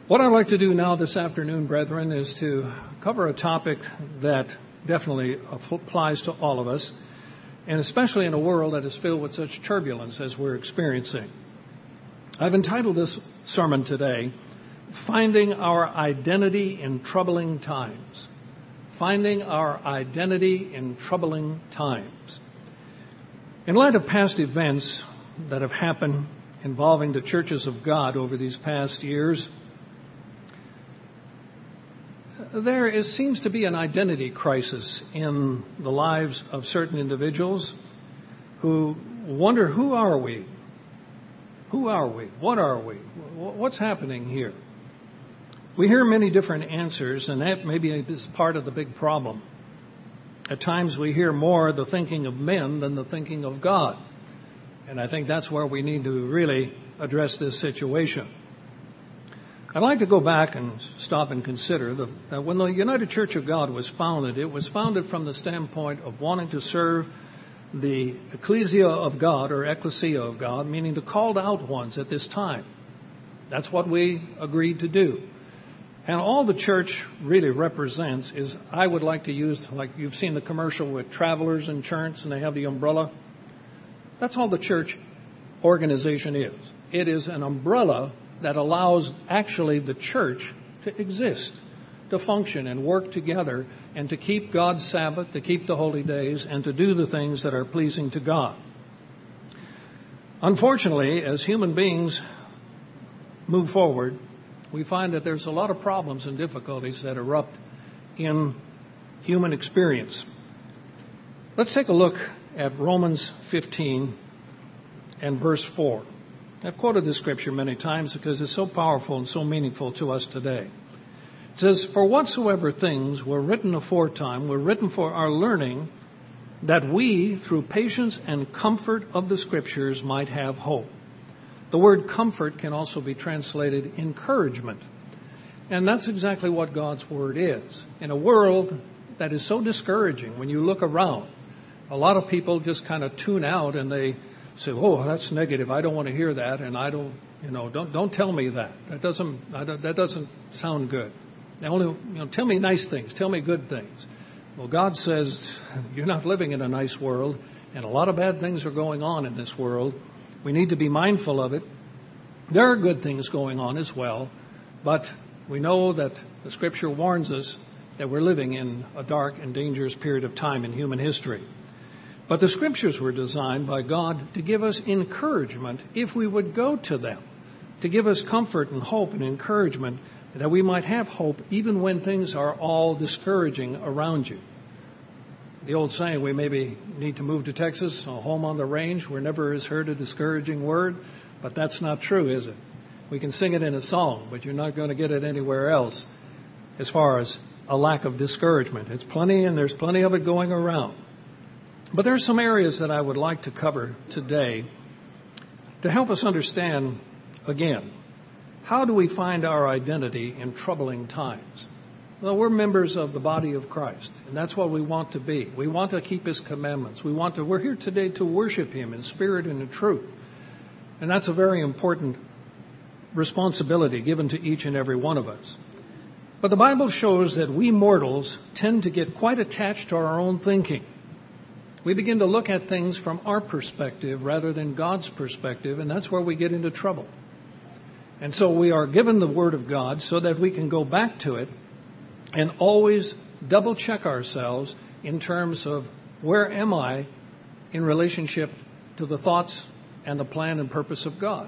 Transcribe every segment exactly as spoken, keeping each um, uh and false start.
What I'd like to do now this afternoon, brethren, is to cover a topic that definitely applies to all of us, and especially in a world that is filled with such turbulence as we're experiencing. I've entitled this sermon today, Finding Our Identity in Troubling Times. Finding Our Identity in Troubling Times. In light of past events that have happened involving the churches of God over these past years, there is, seems to be an identity crisis in the lives of certain individuals who wonder, who are we? Who are we? What are we? What's happening here? We hear many different answers, and that maybe is part of the big problem. At times we hear more the thinking of men than the thinking of God. And I think that's where we need to really address this situation. I'd like to go back and stop and consider the, that when the United Church of God was founded, it was founded from the standpoint of wanting to serve the ecclesia of God, or ecclesia of God, meaning the called out ones at this time. That's what we agreed to do. And all the church really represents is, I would like to use, like you've seen the commercial with Travelers Insurance, and they have the umbrella. That's all the church organization is. It is an umbrella that allows actually the church to exist, to function and work together, and to keep God's Sabbath, to keep the holy days, and to do the things that are pleasing to God. Unfortunately, as human beings move forward, we find that there's a lot of problems and difficulties that erupt in human experience. Let's take a look at Romans fifteen and verse four. I've quoted this scripture many times because it's so powerful and so meaningful to us today. It says, "For whatsoever things were written aforetime were written for our learning, that we, through patience and comfort of the scriptures, might have hope." The word comfort can also be translated encouragement. And that's exactly what God's word is. In a world that is so discouraging, when you look around, a lot of people just kind of tune out and they say, "Oh, that's negative. I don't want to hear that, and I don't, you know, don't don't tell me that. That doesn't I don't, that doesn't sound good. Only, you know, tell me nice things. Tell me good things." Well, God says you're not living in a nice world, and a lot of bad things are going on in this world. We need to be mindful of it. There are good things going on as well, but we know that the Scripture warns us that we're living in a dark and dangerous period of time in human history. But the Scriptures were designed by God to give us encouragement if we would go to them, to give us comfort and hope and encouragement, that we might have hope even when things are all discouraging around you. The old saying, we maybe need to move to Texas, a home on the range where never is heard a discouraging word, but that's not true, is it? We can sing it in a song, but you're not going to get it anywhere else as far as a lack of discouragement. It's plenty, and there's plenty of it going around. But there are some areas that I would like to cover today to help us understand, again, how do we find our identity in troubling times? Well, we're members of the body of Christ, and that's what we want to be. We want to keep His commandments. We want to, we're here today to worship Him in spirit and in truth. And that's a very important responsibility given to each and every one of us. But the Bible shows that we mortals tend to get quite attached to our own thinking. We begin to look at things from our perspective rather than God's perspective, and that's where we get into trouble. And so we are given the Word of God so that we can go back to it and always double check ourselves in terms of where am I in relationship to the thoughts and the plan and purpose of God.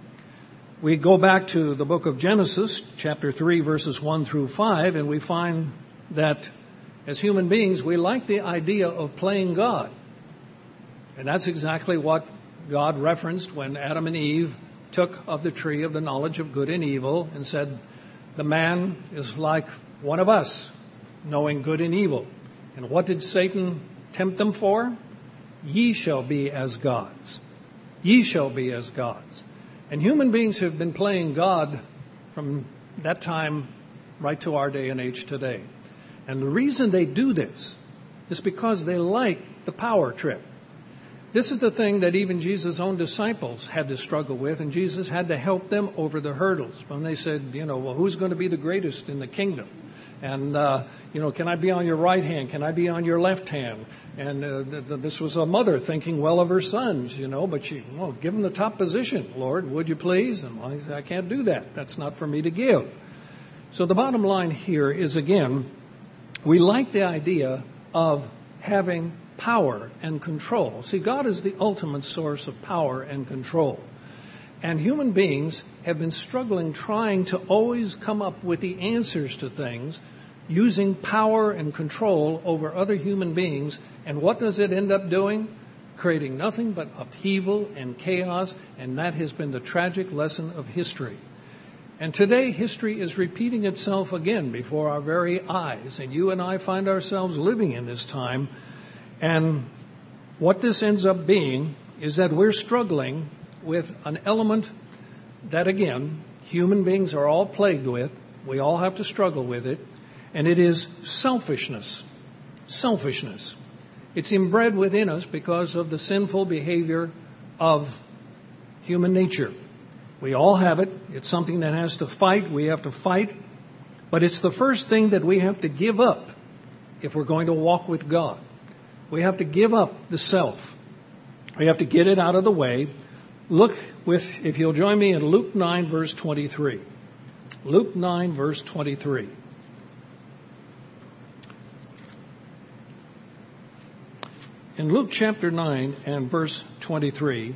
We go back to the book of Genesis, chapter three, verses one through five, and we find that as human beings, we like the idea of playing God. And that's exactly what God referenced when Adam and Eve took of the tree of the knowledge of good and evil and said, the man is like one of us, knowing good and evil. And what did Satan tempt them for? Ye shall be as gods. Ye shall be as gods. And human beings have been playing God from that time right to our day and age today. And the reason they do this is because they like the power trip. This is the thing that even Jesus' own disciples had to struggle with, and Jesus had to help them over the hurdles. When they said, you know, well, who's going to be the greatest in the kingdom? And, uh, you know, can I be on your right hand? Can I be on your left hand? And uh, th- th- this was a mother thinking well of her sons, you know, but she, well, give them the top position, Lord, would you please? And I said, I can't do that. That's not for me to give. So the bottom line here is, again, we like the idea of having power and control. See, God is the ultimate source of power and control. And human beings have been struggling trying to always come up with the answers to things using power and control over other human beings. And what does it end up doing? Creating nothing but upheaval and chaos. And that has been the tragic lesson of history. And today, history is repeating itself again before our very eyes. And you and I find ourselves living in this time. And what this ends up being is that we're struggling with an element that, again, human beings are all plagued with. We all have to struggle with it. And it is selfishness. Selfishness. It's inbred within us because of the sinful behavior of human nature. We all have it. It's something that has to fight. We have to fight. But it's the first thing that we have to give up if we're going to walk with God. We have to give up the self. We have to get it out of the way. Look with, if you'll join me in Luke nine, verse twenty-three. Luke nine, verse twenty-three. In Luke chapter nine and verse twenty-three,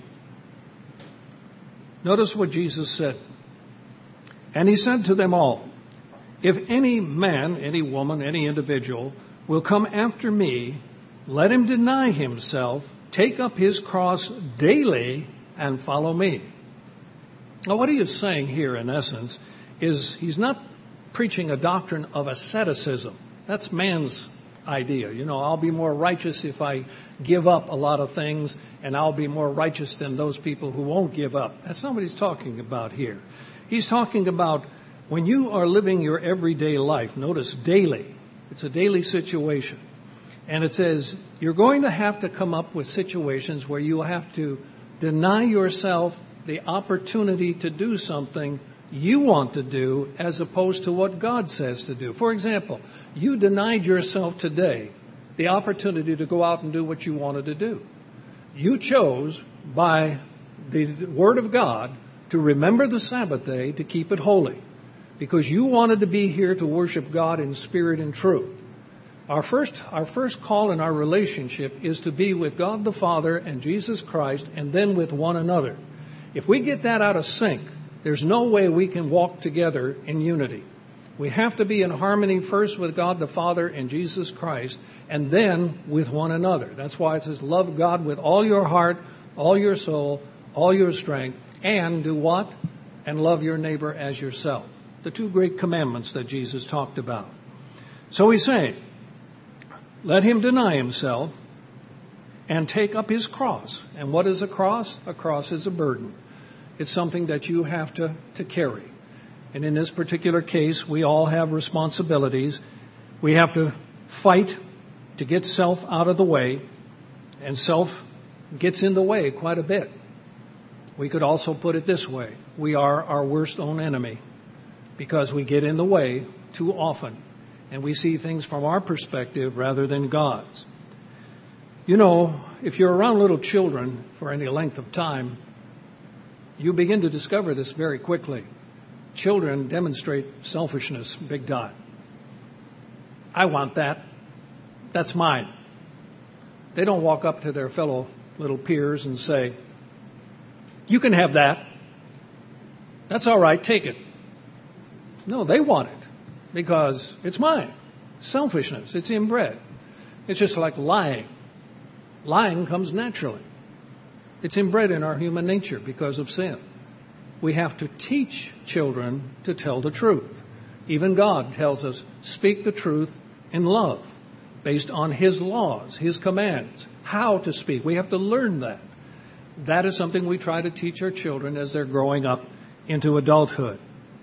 notice what Jesus said. And he said to them all, if any man, any woman, any individual will come after me, let him deny himself, take up his cross daily, and follow me. Now, what he is saying here, in essence, is he's not preaching a doctrine of asceticism. That's man's idea. You know, I'll be more righteous if I give up a lot of things, and I'll be more righteous than those people who won't give up. That's not what he's talking about here. He's talking about when you are living your everyday life, notice daily. It's a daily situation. And it says you're going to have to come up with situations where you have to deny yourself the opportunity to do something you want to do as opposed to what God says to do. For example, you denied yourself today the opportunity to go out and do what you wanted to do. You chose by the Word of God to remember the Sabbath day, to keep it holy, because you wanted to be here to worship God in spirit and truth. Our first, our first call in our relationship is to be with God the Father and Jesus Christ, and then with one another. If we get that out of sync, there's no way we can walk together in unity. We have to be in harmony first with God the Father and Jesus Christ, and then with one another. That's why it says, love God with all your heart, all your soul, all your strength, and do what? And love your neighbor as yourself. The two great commandments that Jesus talked about. So he's saying, let him deny himself and take up his cross. And what is a cross? A cross is a burden. It's something that you have to, to carry. And in this particular case, we all have responsibilities. We have to fight to get self out of the way. And self gets in the way quite a bit. We could also put it this way. We are our worst own enemy because we get in the way too often. And we see things from our perspective rather than God's. You know, if you're around little children for any length of time, you begin to discover this very quickly. Children demonstrate selfishness big time. I want that. That's mine. They don't walk up to their fellow little peers and say, you can have that. That's all right, take it. No, they want it because it's mine. Selfishness, it's inbred. It's just like lying. Lying comes naturally. It's inbred in our human nature because of sin. We have to teach children to tell the truth. Even God tells us, speak the truth in love, based on His laws, His commands, how to speak. We have to learn that. That is something we try to teach our children as they're growing up into adulthood.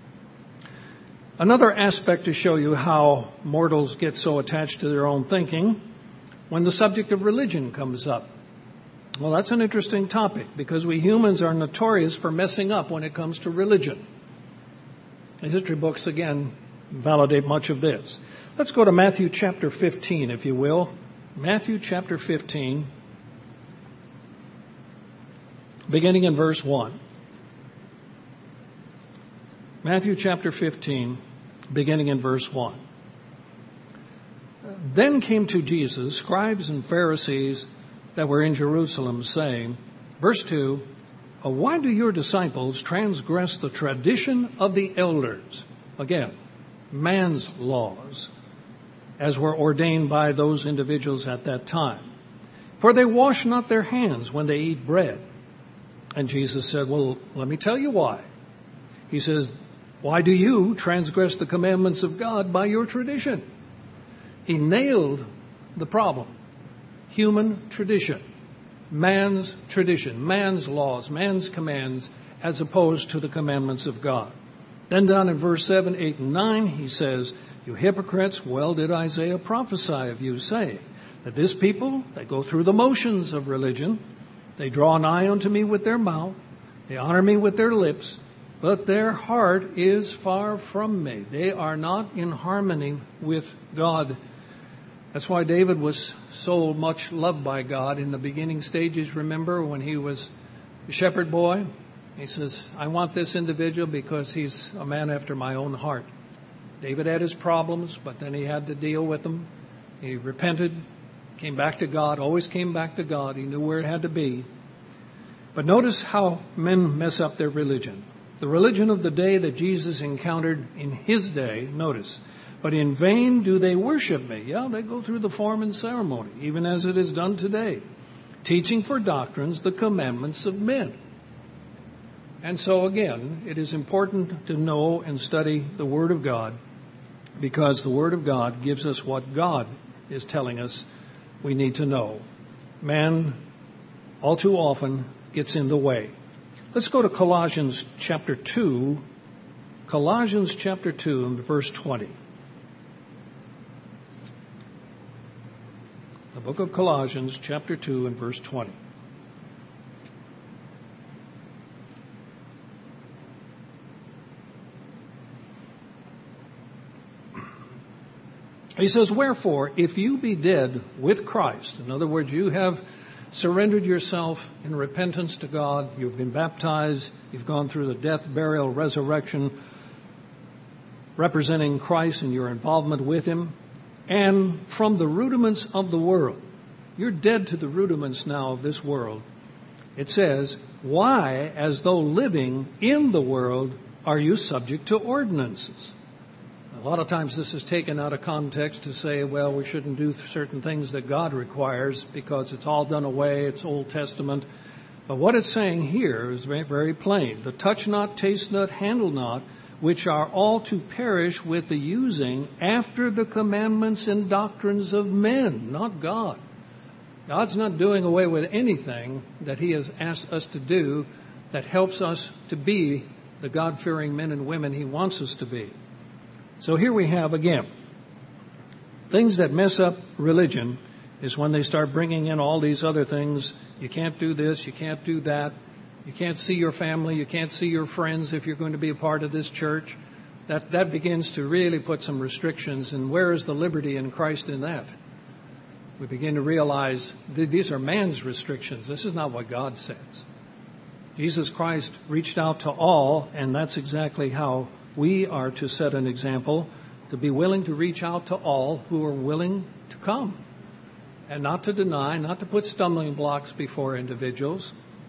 Another aspect to show you how mortals get so attached to their own thinking, when the subject of religion comes up. Well, that's an interesting topic because we humans are notorious for messing up when it comes to religion. The history books, again, validate much of this. Let's go to Matthew chapter fifteen, if you will. Matthew chapter fifteen, beginning in verse one. Matthew chapter fifteen, beginning in verse one. Then came to Jesus scribes and Pharisees that were in Jerusalem, saying, verse two, why do your disciples transgress the tradition of the elders? Again, man's laws, as were ordained by those individuals at that time. For they wash not their hands when they eat bread. And Jesus said, well, let me tell you why. He says, why do you transgress the commandments of God by your tradition? He nailed the problem. Human tradition. Man's tradition. Man's laws. Man's commands as opposed to the commandments of God. Then down in verse seven, eight, and nine, he says, you hypocrites, well did Isaiah prophesy of you, saying that this people, they go through the motions of religion. They draw nigh unto me with their mouth. They honor me with their lips. But their heart is far from me. They are not in harmony with God. That's why David was so much loved by God in the beginning stages. Remember when he was a shepherd boy? He says, I want this individual because he's a man after my own heart. David had his problems, but then he had to deal with them. He repented, came back to God, always came back to God. He knew where it had to be. But notice how men mess up their religion. The religion of the day that Jesus encountered in his day, notice, but in vain do they worship me. Yeah, they go through the form and ceremony, even as it is done today, teaching for doctrines the commandments of men. And so again, it is important to know and study the Word of God, because the Word of God gives us what God is telling us we need to know. Man, all too often, gets in the way. Let's go to Colossians chapter two. Colossians chapter two and verse twenty. The book of Colossians chapter two and verse twenty. He says, wherefore, if you be dead with Christ, in other words, you have surrendered yourself in repentance to God, you've been baptized, you've gone through the death, burial, resurrection, representing Christ and your involvement with Him, and from the rudiments of the world. You're dead to the rudiments now of this world. It says, why, as though living in the world, are you subject to ordinances? A lot of times this is taken out of context to say, well, we shouldn't do certain things that God requires because it's all done away, it's Old Testament. But what it's saying here is very, very plain. The touch not, taste not, handle not, which are all to perish with the using after the commandments and doctrines of men, not God. God's not doing away with anything that He has asked us to do that helps us to be the God-fearing men and women He wants us to be. So here we have, again, things that mess up religion is when they start bringing in all these other things. You can't do this, you can't do that. You can't see your family, you can't see your friends if you're going to be a part of this church. That, that begins to really put some restrictions. And where is the liberty in Christ in that? We begin to realize that these are man's restrictions. This is not what God says. Jesus Christ reached out to all, and that's exactly how we are to set an example, to be willing to reach out to all who are willing to come, and not to deny, not to put stumbling blocks before individuals.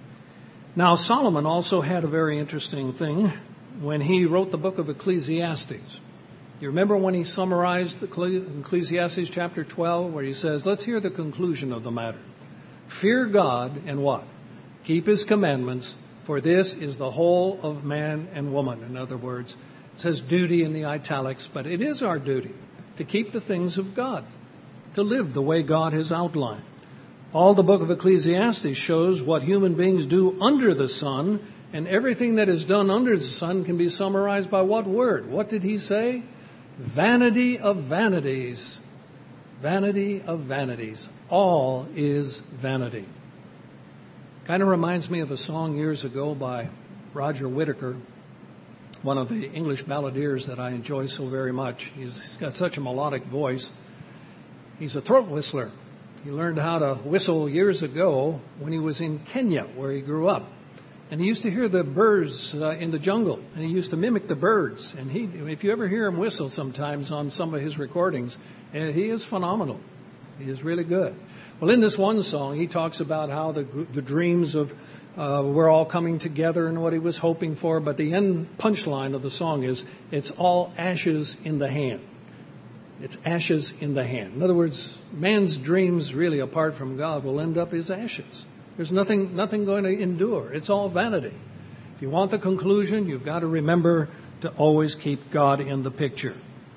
Now, Solomon also had a very interesting thing when he wrote the book of Ecclesiastes. You remember when he summarized Ecclesiastes chapter twelve, where he says, let's hear the conclusion of the matter. Fear God and what? Keep His commandments, for this is the whole of man and woman. In other words, it says duty in the italics, but it is our duty to keep the things of God, to live the way God has outlined. All the book of Ecclesiastes shows what human beings do under the sun, and everything that is done under the sun can be summarized by what word? What did he say? Vanity of vanities. Vanity of vanities. All is vanity. Kind of reminds me of a song years ago by Roger Whittaker, one of the English balladeers that I enjoy so very much. He's got such a melodic voice. He's a throat whistler. He learned how to whistle years ago when he was in Kenya, where he grew up. And he used to hear the birds uh, in the jungle, and he used to mimic the birds. And he, if you ever hear him whistle sometimes on some of his recordings, uh, he is phenomenal. He is really good. Well, in this one song, he talks about how the, the dreams of uh, were all coming together and what he was hoping for. But the end punchline of the song is, it's all ashes in the hand. It's ashes in the hand. In other words, man's dreams, really, apart from God, will end up as ashes. There's nothing, nothing going to endure. It's all vanity. If you want the conclusion, you've got to remember to always keep God in the picture.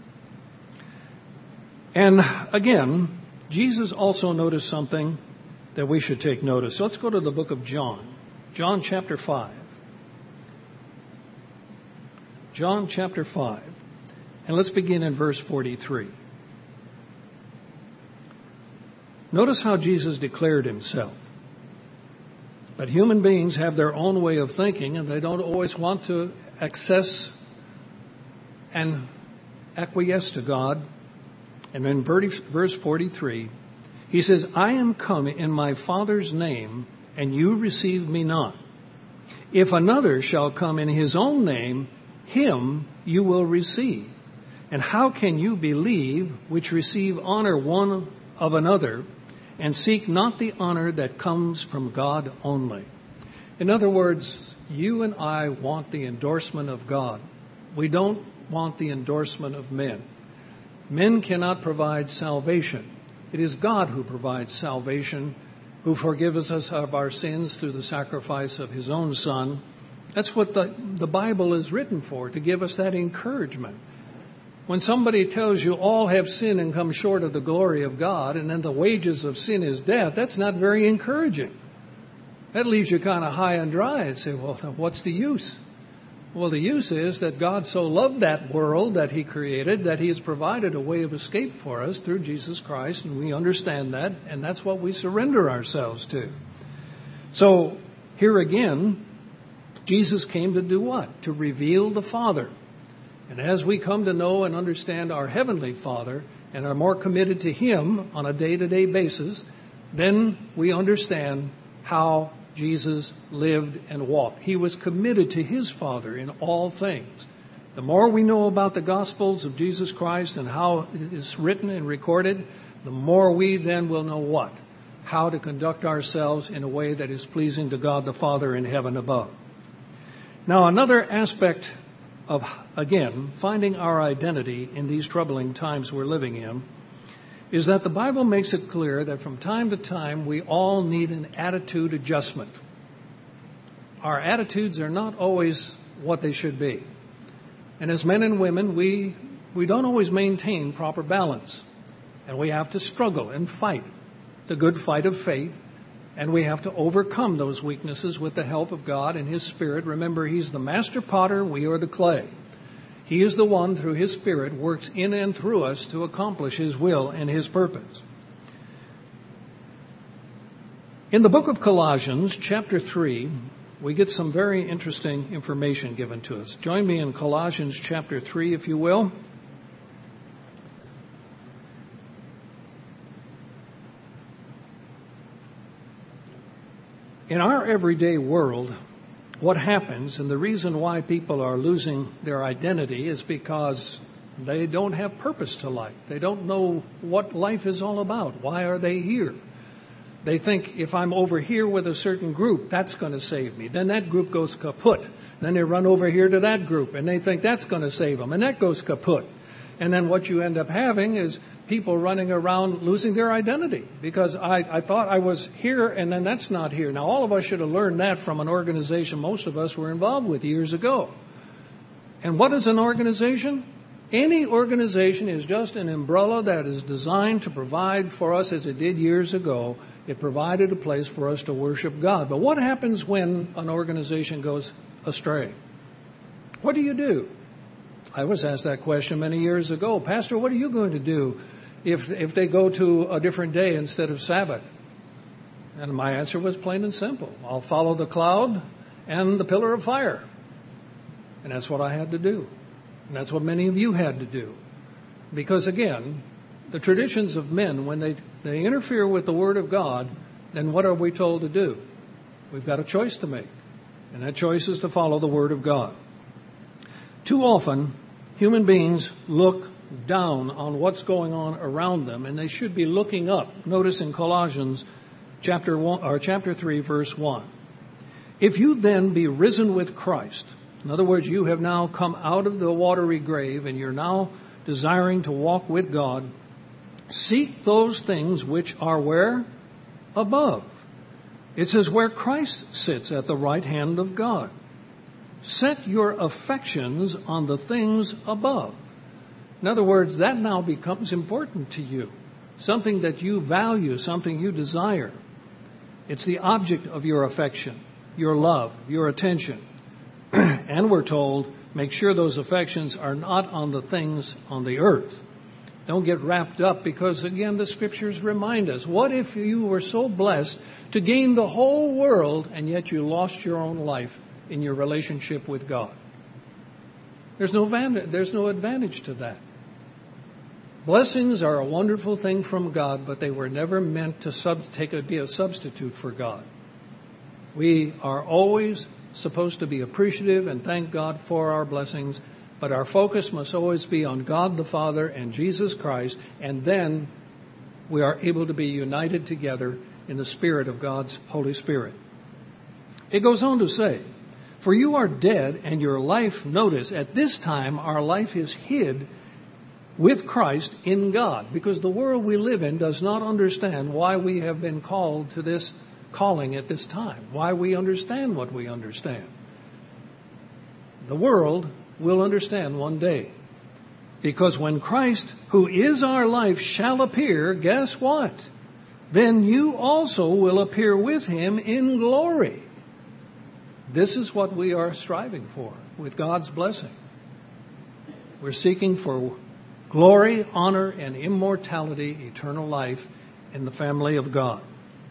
And again, Jesus also noticed something that we should take notice. So let's go to the book of John. John chapter five. John chapter five. And let's begin in verse forty-three. Notice how Jesus declared himself. But human beings have their own way of thinking, and they don't always want to access and acquiesce to God. And in verse forty-three, he says, I am come in my Father's name, and you receive me not. If another shall come in his own name, him you will receive. And how can you believe which receive honor one of another, and seek not the honor that comes from God only? In other words, you and I want the endorsement of God. We don't want the endorsement of men. Men cannot provide salvation. It is God who provides salvation, who forgives us of our sins through the sacrifice of his own Son. That's what the, the Bible is written for, to give us that encouragement. When somebody tells you all have sinned and come short of the glory of God, and then the wages of sin is death, that's not very encouraging. That leaves you kind of high and dry and say, well, what's the use? Well, the use is that God so loved that world that he created that he has provided a way of escape for us through Jesus Christ, and we understand that, and that's what we surrender ourselves to. So here again, Jesus came to do what? To reveal the Father. And as we come to know and understand our Heavenly Father and are more committed to him on a day-to-day basis, then we understand how Jesus lived and walked. He was committed to his Father in all things. The more we know about the Gospels of Jesus Christ and how it is written and recorded, the more we then will know what? How to conduct ourselves in a way that is pleasing to God the Father in heaven above. Now, another aspect of, again, finding our identity in these troubling times we're living in is that the Bible makes it clear that from time to time we all need an attitude adjustment. Our attitudes are not always what they should be. And as men and women, we, we don't always maintain proper balance. And we have to struggle and fight the good fight of faith. And we have to overcome those weaknesses with the help of God and his Spirit. Remember, he's the master potter, we are the clay. He is the one, through his Spirit, works in and through us to accomplish his will and his purpose. In the book of Colossians, chapter three, we get some very interesting information given to us. Join me in Colossians chapter three, if you will. In our everyday world, what happens, and the reason why people are losing their identity, is because they don't have purpose to life. They don't know what life is all about. Why are they here? They think, if I'm over here with a certain group, that's going to save me. Then that group goes kaput. Then they run over here to that group, and they think that's going to save them, and that goes kaput. And then what you end up having is people running around losing their identity, because I, I thought I was here and then that's not here. Now, all of us should have learned that from an organization most of us were involved with years ago. And what is an organization? Any organization is just an umbrella that is designed to provide for us, as it did years ago. It provided a place for us to worship God. But what happens when an organization goes astray? What do you do? I was asked that question many years ago. Pastor, what are you going to do if if they go to a different day instead of Sabbath? And my answer was plain and simple. I'll follow the cloud and the pillar of fire. And that's what I had to do. And that's what many of you had to do. Because again, the traditions of men, when they, they interfere with the Word of God, then what are we told to do? We've got a choice to make. And that choice is to follow the Word of God. Too often, human beings look down on what's going on around them, and they should be looking up. Notice in Colossians chapter one, or chapter three, verse one. If you then be risen with Christ, in other words, you have now come out of the watery grave, and you're now desiring to walk with God, seek those things which are where? Above. It says where Christ sits at the right hand of God. Set your affections on the things above. In other words, that now becomes important to you. Something that you value, something you desire. It's the object of your affection, your love, your attention. And we're told, make sure those affections are not on the things on the earth. Don't get wrapped up because, again, the Scriptures remind us, what if you were so blessed to gain the whole world and yet you lost your own life in your relationship with God? There's no advantage, there's no advantage to that. Blessings are a wonderful thing from God, but they were never meant to sub, take a, be a substitute for God. We are always supposed to be appreciative and thank God for our blessings, but our focus must always be on God the Father and Jesus Christ, and then we are able to be united together in the Spirit of God's Holy Spirit. It goes on to say, for you are dead and your life, notice, at this time our life is hid with Christ in God, because the world we live in does not understand why we have been called to this calling at this time, why we understand what we understand. The world will understand one day, because when Christ, who is our life, shall appear, guess what? Then you also will appear with him in glory. This is what we are striving for with God's blessing. We're seeking for glory, honor, and immortality, eternal life in the family of God.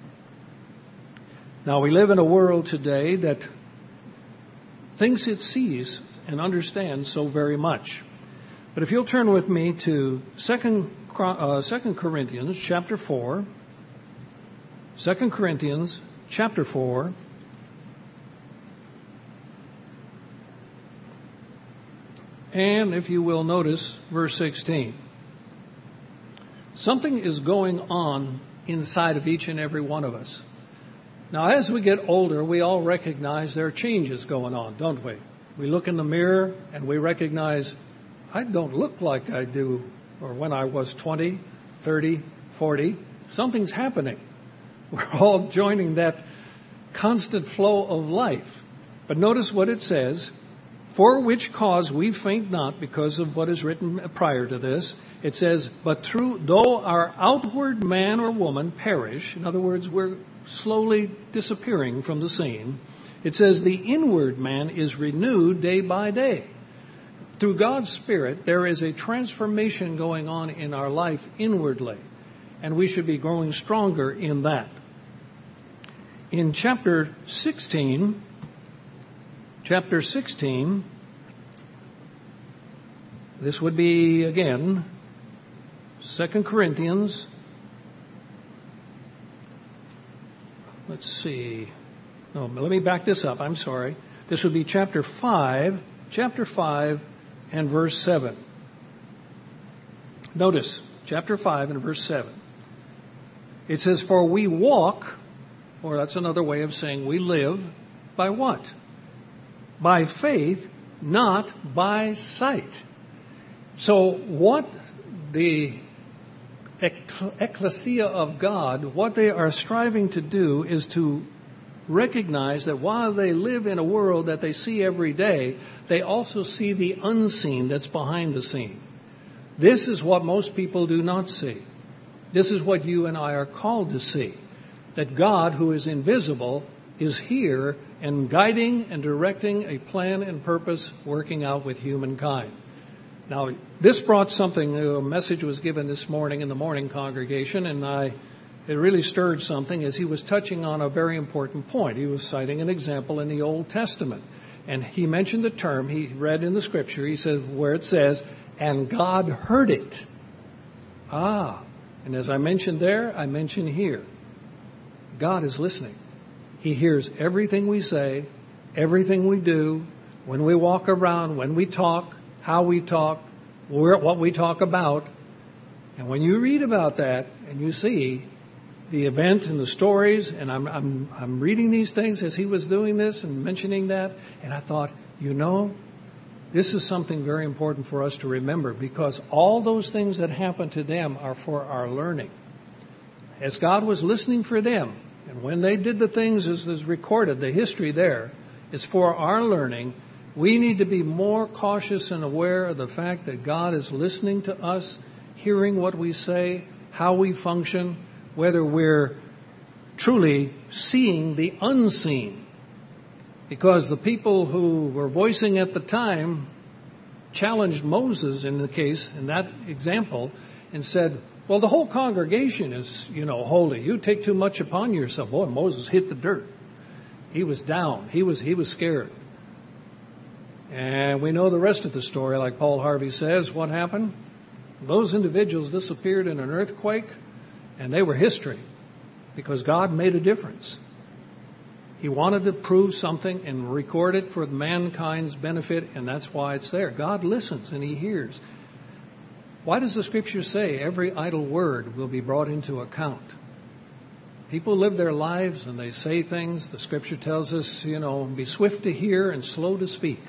Now, we live in a world today that thinks it sees and understands so very much. But if you'll turn with me to Second Corinthians chapter four, Second Corinthians chapter four, and if you will notice verse sixteen. Something is going on inside of each and every one of us. Now, as we get older, we all recognize there are changes going on, don't we? We look in the mirror and we recognize, I don't look like I do, or when I was twenty, thirty, forty. Something's happening. We're all joining that constant flow of life. But notice what it says. For which cause we faint not, because of what is written prior to this. It says, but through, though our outward man or woman perish, in other words, we're slowly disappearing from the scene. It says the inward man is renewed day by day. Through God's Spirit, there is a transformation going on in our life inwardly, and we should be growing stronger in that. In chapter sixteen, chapter sixteen, this would be, again, Second Corinthians. Let's see. No, let me back this up. I'm sorry. This would be chapter five, chapter five and verse seven. Notice, chapter five and verse seven. It says, for we walk, or that's another way of saying we live, by what? By faith, not by sight. So what the ecclesia of God, what they are striving to do is to recognize that while they live in a world that they see every day, they also see the unseen that's behind the scene. This is what most people do not see. This is what you and I are called to see. That God, who is invisible, is here and guiding and directing a plan and purpose working out with humankind. Now, this brought something, a message was given this morning in the morning congregation, and I it really stirred something as he was touching on a very important point. He was citing an example in the Old Testament. And he mentioned the term, he read in the scripture, he said, where it says, and God heard it. Ah, and as I mentioned there, I mentioned here. God is listening. He hears everything we say, everything we do, when we walk around, when we talk, how we talk, what we talk about. And when you read about that and you see the event and the stories, and I'm, I'm, I'm reading these things as he was doing this and mentioning that, and I thought, you know, this is something very important for us to remember, because all those things that happened to them are for our learning. As God was listening for them, and when they did the things as is recorded, the history there is for our learning. We need to be more cautious and aware of the fact that God is listening to us, hearing what we say, how we function, whether we're truly seeing the unseen. Because the people who were voicing at the time challenged Moses in the case, in that example, and said, well, the whole congregation is, you know, holy. You take too much upon yourself. Boy, Moses hit the dirt. He was down. He was, he was scared. And we know the rest of the story, like Paul Harvey says. What happened? Those individuals disappeared in an earthquake, and they were history, because God made a difference. He wanted to prove something and record it for mankind's benefit, and that's why it's there. God listens and He hears. Why does the Scripture say every idle word will be brought into account? People live their lives and they say things. The Scripture tells us, you know, be swift to hear and slow to speak.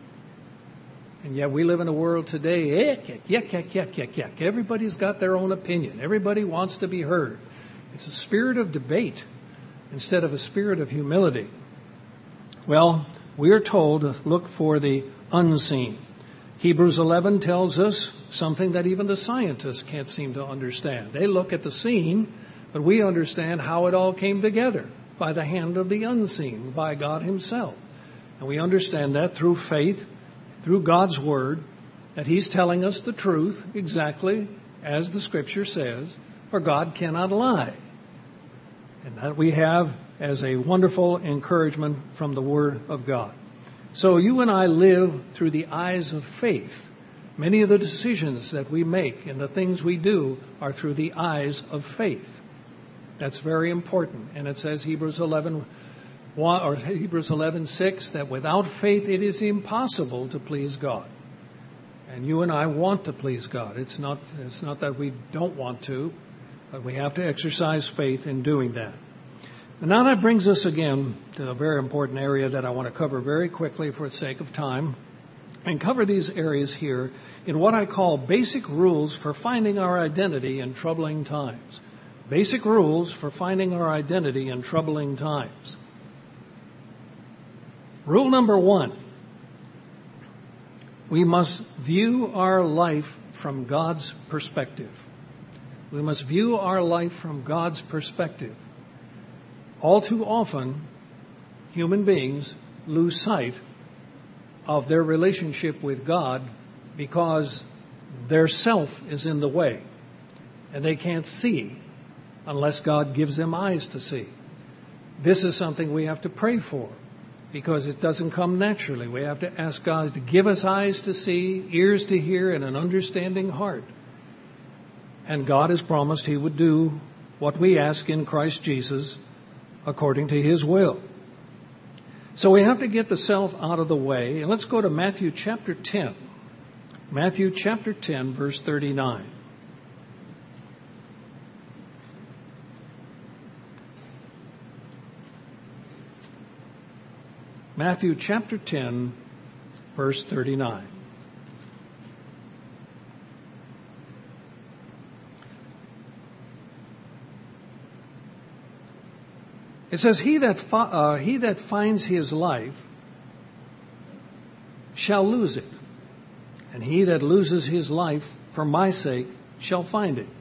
And yet we live in a world today, yuck, yuck, yuck, yuck, yuck, yuck. Everybody's got their own opinion. Everybody wants to be heard. It's a spirit of debate instead of a spirit of humility. Well, we are told to look for the unseen. Hebrews eleven tells us something that even the scientists can't seem to understand. They look at the seen, but we understand how it all came together by the hand of the unseen, by God Himself. And we understand that through faith, through God's Word, that He's telling us the truth exactly as the Scripture says, for God cannot lie. And that we have as a wonderful encouragement from the Word of God. So you and I live through the eyes of faith. Many of the decisions that we make and the things we do are through the eyes of faith. That's very important. And it says Hebrews eleven one, or Hebrews eleven six, that without faith it is impossible to please God. And you and I want to please God. It's not, it's not that we don't want to, but we have to exercise faith in doing that. And now that brings us again to a very important area that I want to cover very quickly for the sake of time, and cover these areas here in what I call basic rules for finding our identity in troubling times. Basic rules for finding our identity in troubling times. Rule number one, we must view our life from God's perspective. We must view our life from God's perspective. All too often, human beings lose sight of their relationship with God because their self is in the way, and they can't see unless God gives them eyes to see. This is something we have to pray for, because it doesn't come naturally. We have to ask God to give us eyes to see, ears to hear, and an understanding heart. And God has promised He would do what we ask in Christ Jesus according to His will. So we have to get the self out of the way. And let's go to Matthew chapter ten. Matthew chapter ten, verse thirty-nine. Matthew chapter ten, verse thirty-nine. It says, he that, fi- uh, he that finds his life shall lose it, and he that loses his life for my sake shall find it.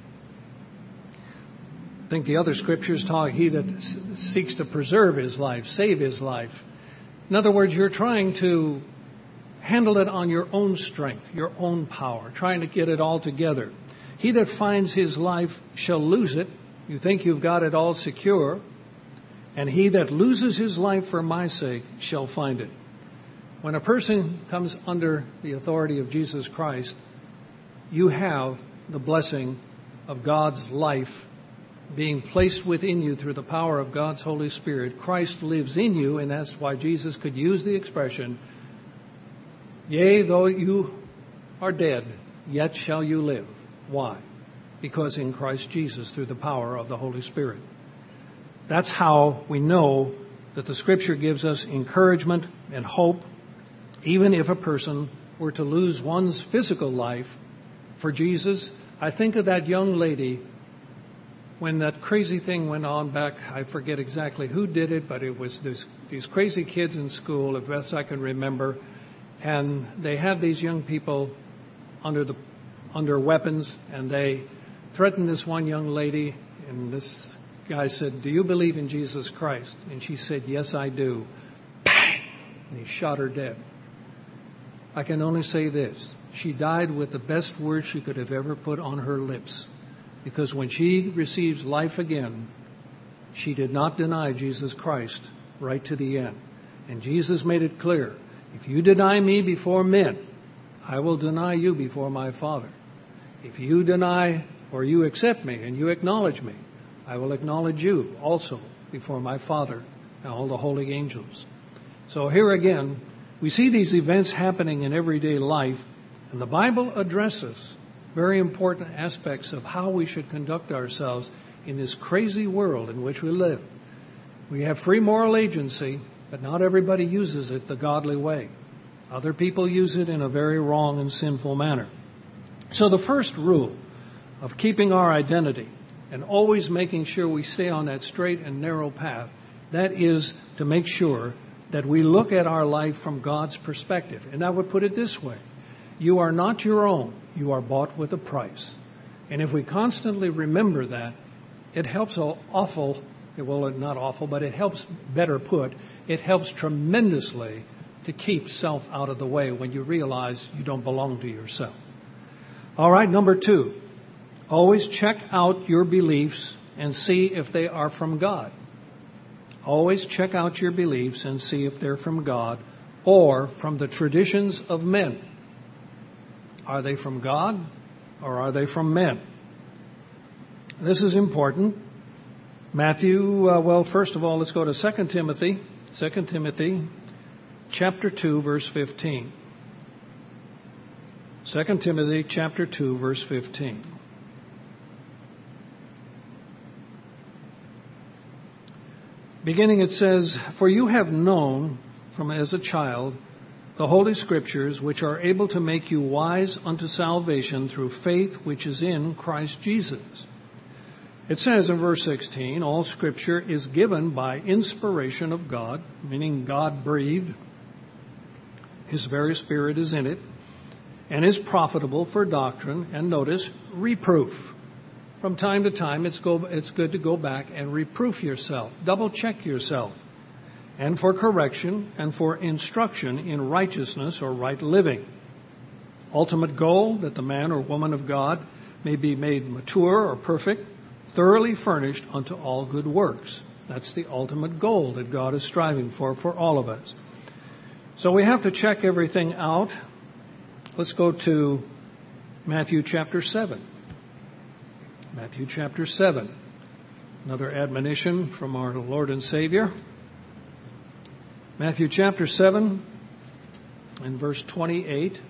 I think the other scriptures talk, he that s- seeks to preserve his life, save his life. In other words, you're trying to handle it on your own strength, your own power, trying to get it all together. He that finds his life shall lose it, You think you've got it all secure, and he that loses his life for my sake shall find it. When a person comes under the authority of Jesus Christ, you have the blessing of God's life being placed within you through the power of God's Holy Spirit. Christ lives in you, and that's why Jesus could use the expression, yea, though you are dead, yet shall you live. Why? Because in Christ Jesus, through the power of the Holy Spirit. That's how we know that the Scripture gives us encouragement and hope, even if a person were to lose one's physical life for Jesus. I think of that young lady when that crazy thing went on back, I forget exactly who did it, but it was this, these crazy kids in school, as best I can remember, and they had these young people under the under weapons, and they threatened this one young lady, and this guy said, "Do you believe in Jesus Christ?" And she said, "Yes, I do." Bang! And he shot her dead. I can only say this. She died with the best words she could have ever put on her lips. Because when she receives life again, she did not deny Jesus Christ right to the end. And Jesus made it clear, if you deny me before men, I will deny you before my Father. If you deny or you accept me and you acknowledge me, I will acknowledge you also before my Father and all the holy angels. So here again, we see these events happening in everyday life, and the Bible addresses very important aspects of how we should conduct ourselves in this crazy world in which we live. We have free moral agency, but not everybody uses it the godly way. Other people use it in a very wrong and sinful manner. So the first rule of keeping our identity and always making sure we stay on that straight and narrow path, that is to make sure that we look at our life from God's perspective. And I would put it this way. You are not your own. You are bought with a price. And if we constantly remember that, it helps awful, well, not awful, but it helps, better put, it helps tremendously to keep self out of the way when you realize you don't belong to yourself. All right, number two, always check out your beliefs and see if they are from God. Always check out your beliefs and see if they're from God or from the traditions of men. Are they from God or are they from men? This is important. Matthew, uh, well, first of all, let's go to Second Timothy, Second Timothy, chapter two, verse fifteen. Second Timothy, chapter two, verse fifteen. Beginning it says, "For you have known from as a child the Holy Scriptures, which are able to make you wise unto salvation through faith which is in Christ Jesus." It says in verse sixteen, all Scripture is given by inspiration of God, meaning God breathed. His very Spirit is in it, and is profitable for doctrine, and notice, reproof. From time to time, it's, go, it's good to go back and reproof yourself, double check yourself, and for correction and for instruction in righteousness or right living. Ultimate goal, that the man or woman of God may be made mature or perfect, thoroughly furnished unto all good works. That's the ultimate goal that God is striving for for all of us. So we have to check everything out. Let's go to Matthew chapter seven. Matthew chapter seven. Another admonition from our Lord and Savior. Matthew chapter seven and verse twenty-eight.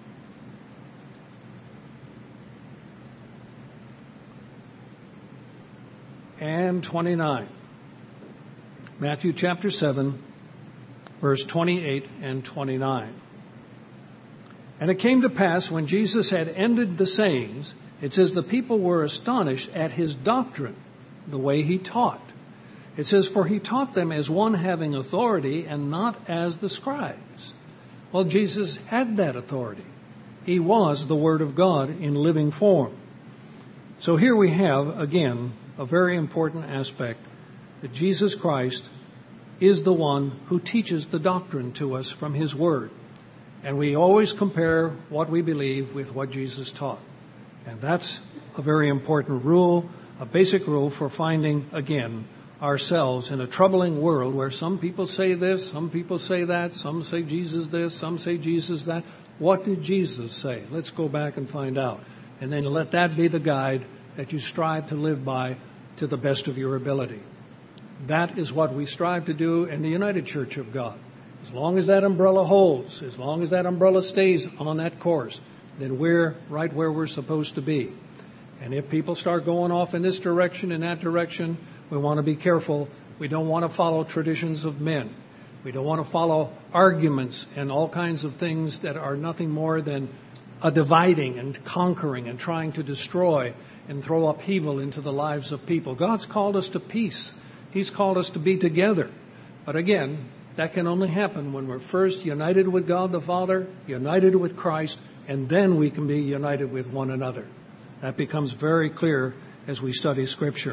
And twenty-nine. Matthew chapter seven, verse twenty-eight and twenty-nine. "And it came to pass, when Jesus had ended the sayings," it says, "the people were astonished at his doctrine," the way he taught. It says, "For he taught them as one having authority and not as the scribes." Well, Jesus had that authority. He was the Word of God in living form. So here we have, again, a very important aspect, that Jesus Christ is the one who teaches the doctrine to us from his Word. And we always compare what we believe with what Jesus taught. And that's a very important rule, a basic rule for finding, again, ourselves in a troubling world where some people say this, some people say that, some say Jesus this, some say Jesus that. What did Jesus say? Let's go back and find out. And then let that be the guide that you strive to live by to the best of your ability. That is what we strive to do in the United Church of God. As long as that umbrella holds, as long as that umbrella stays on that course, then we're right where we're supposed to be. And if people start going off in this direction and that direction, we want to be careful. We don't want to follow traditions of men. We don't want to follow arguments and all kinds of things that are nothing more than a dividing and conquering and trying to destroy and throw upheaval into the lives of people. God's called us to peace. He's called us to be together. But again, that can only happen when we're first united with God the Father, united with Christ, and then we can be united with one another. That becomes very clear as we study Scripture.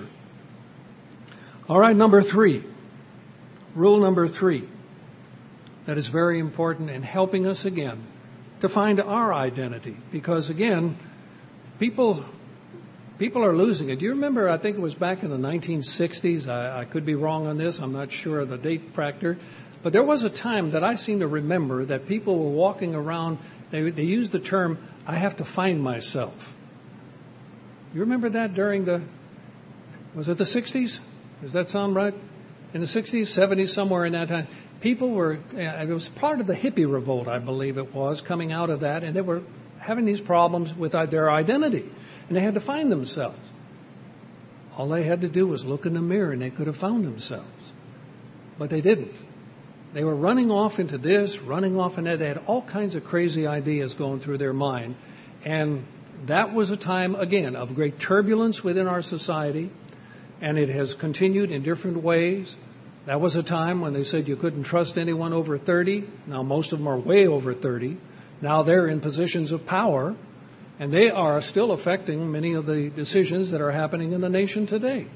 All right, number three. Rule number three. That is very important in helping us again to find our identity. Because again, people people are losing it. Do you remember, I think it was back in the nineteen sixties, I, I could be wrong on this, I'm not sure of the date factor, but there was a time that I seem to remember that people were walking around, they, they used the term, I have to find myself. You remember that during the, was it the sixties? Does that sound right? In the sixties, seventies, somewhere in that time, people were, it was part of the hippie revolt, I believe it was, coming out of that, and they were having these problems with their identity, and they had to find themselves. All they had to do was look in the mirror, and they could have found themselves. But they didn't. They were running off into this, running off into that. They had all kinds of crazy ideas going through their mind, and that was a time, again, of great turbulence within our society, and it has continued in different ways. That was a time when they said you couldn't trust anyone over thirty. Now most of them are way over thirty. Now they're in positions of power, and they are still affecting many of the decisions that are happening in the nation today.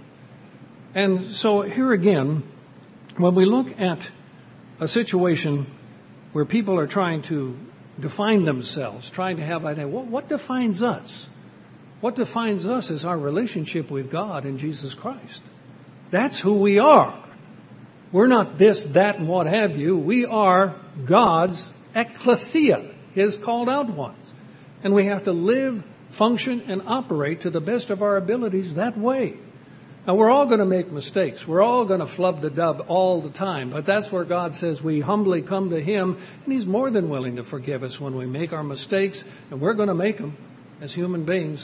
And so here again, when we look at a situation where people are trying to define themselves, trying to have identity, what, what defines us? What defines us is our relationship with God and Jesus Christ. That's who we are. We're not this, that, and what have you. We are God's ecclesia, His called out ones. And we have to live, function, and operate to the best of our abilities that way. Now, we're all going to make mistakes. We're all going to flub the dub all the time. But that's where God says we humbly come to Him, and He's more than willing to forgive us when we make our mistakes, and we're going to make them as human beings.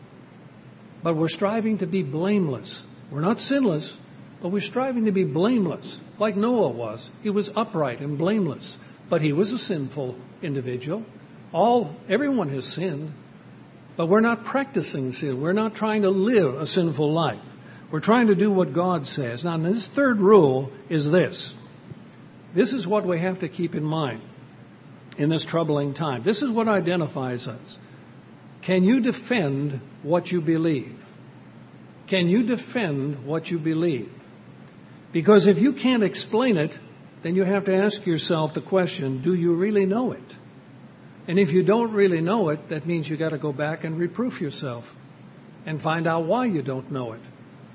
But we're striving to be blameless. We're not sinless, but we're striving to be blameless, like Noah was. He was upright and blameless, but he was a sinful individual. All, everyone has sinned, but we're not practicing sin. We're not trying to live a sinful life. We're trying to do what God says. Now, this third rule is this. This is what we have to keep in mind in this troubling time. This is what identifies us. Can you defend what you believe? Can you defend what you believe? Because if you can't explain it, then you have to ask yourself the question, do you really know it? And if you don't really know it, that means you got to go back and reproof yourself and find out why you don't know it.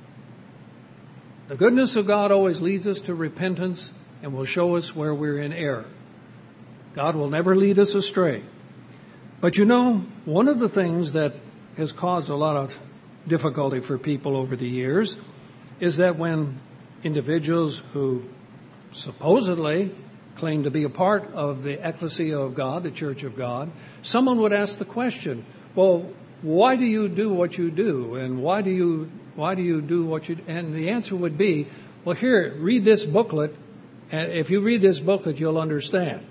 The goodness of God always leads us to repentance and will show us where we're in error. God will never lead us astray. But you know, one of the things that has caused a lot of difficulty for people over the years is that when individuals who supposedly claim to be a part of the ecclesia of God, the church of God, someone would ask the question, well, why do you do what you do? And why do you why do you do what you do? And the answer would be, well, here, read this booklet, and if you read this booklet, you'll understand.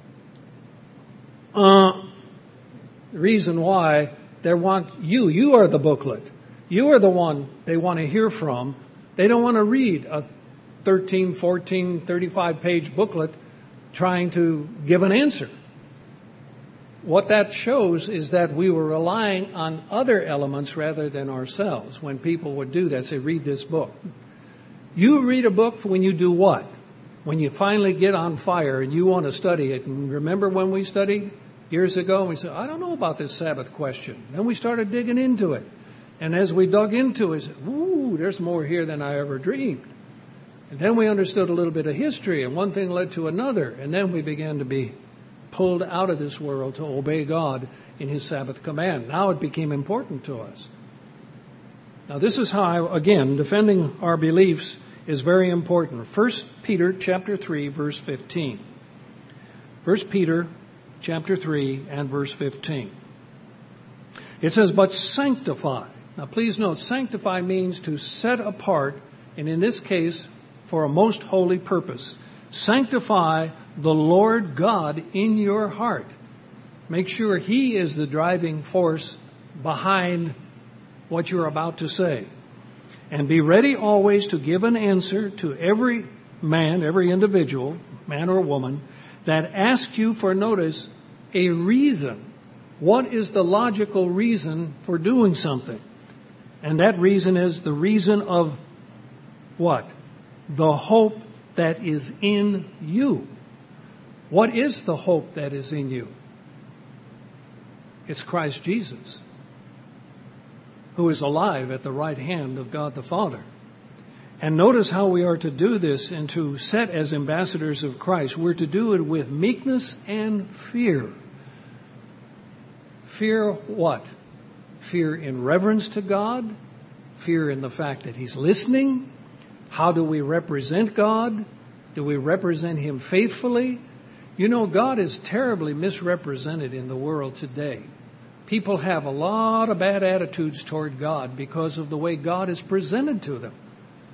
Uh, the reason why they want you, you are the booklet. You are the one they want to hear from. They don't want to read a thirteen, fourteen, thirty-five page booklet trying to give an answer. What that shows is that we were relying on other elements rather than ourselves when people would do that, say, read this book. You read a book when you do what? When you finally get on fire and you want to study it. And remember when we studied years ago, and we said, I don't know about this Sabbath question. Then we started digging into it. And as we dug into it, ooh, there's more here than I ever dreamed. And then we understood a little bit of history, and one thing led to another. And then we began to be pulled out of this world to obey God in His Sabbath command. Now it became important to us. Now this is how, I, again, defending our beliefs is very important. First Peter chapter three, verse fifteen. First Peter chapter three and verse fifteen. It says, but sanctify. Now please note, sanctify means to set apart, and in this case, for a most holy purpose. Sanctify the Lord God in your heart. Make sure He is the driving force behind what you're about to say. And be ready always to give an answer to every man, every individual, man or woman, that asks you for, notice, a reason. What is the logical reason for doing something? And that reason is the reason of what? The hope that is in you. What is the hope that is in you? It's Christ Jesus, who is alive at the right hand of God the Father. And notice how we are to do this and to set as ambassadors of Christ. We're to do it with meekness and fear. Fear what? Fear in reverence to God. Fear in the fact that He's listening. How do we represent God? Do we represent Him faithfully? You know, God is terribly misrepresented in the world today. People have a lot of bad attitudes toward God because of the way God is presented to them.